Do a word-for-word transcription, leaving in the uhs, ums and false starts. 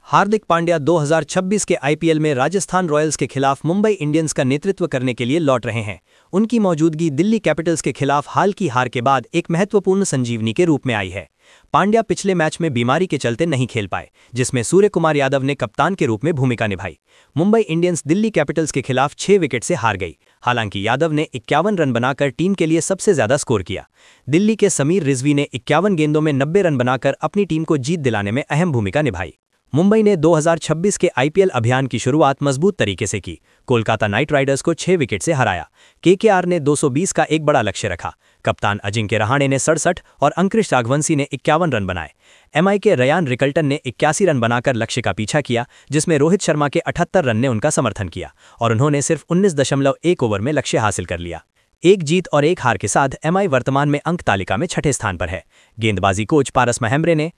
हार्दिक पांड्या दो हज़ार छब्बीस के आईपीएल में राजस्थान रॉयल्स के खिलाफ मुंबई इंडियंस का नेतृत्व करने के लिए लौट रहे हैं। उनकी मौजूदगी दिल्ली कैपिटल्स के खिलाफ हाल की हार के बाद एक महत्वपूर्ण संजीवनी के रूप में आई है। पांड्या पिछले मैच में बीमारी के चलते नहीं खेल पाए, जिसमें सूर्य कुमार यादव ने कप्तान के रूप में भूमिका निभाई। मुंबई इंडियंस दिल्ली कैपिटल्स के खिलाफ छह विकेट से हार गई। हालांकि यादव ने इक्यावन रन बनाकर टीम के लिए सबसे ज्यादा स्कोर किया। दिल्ली के समीर रिजवी ने इक्यावन गेंदों में नब्बे रन बनाकर अपनी टीम को जीत दिलाने में अहम भूमिका निभाई। मुंबई ने दो हज़ार छब्बीस के आईपीएल अभियान की शुरुआत मजबूत तरीके से की। कोलकाता नाइट राइडर्स को छह विकेट से हराया। केकेआर ने दो सौ बीस का एक बड़ा लक्ष्य रखा। कप्तान अजिंक्य रहाणे ने सड़सठ और अंकुरिश राघवंशी ने इक्यावन रन बनाए। एमआई के रयान रिकल्टन ने इक्यासी रन बनाकर लक्ष्य का पीछा किया, जिसमें रोहित शर्मा के अठहत्तर रन ने उनका समर्थन किया और उन्होंने सिर्फ उन्नीस दशमलव एक ओवर में लक्ष्य हासिल कर लिया। एक जीत और एक हार के साथ एमआई वर्तमान में अंक तालिका में छठे स्थान पर है। गेंदबाजी कोच पारस महम्ब्रे ने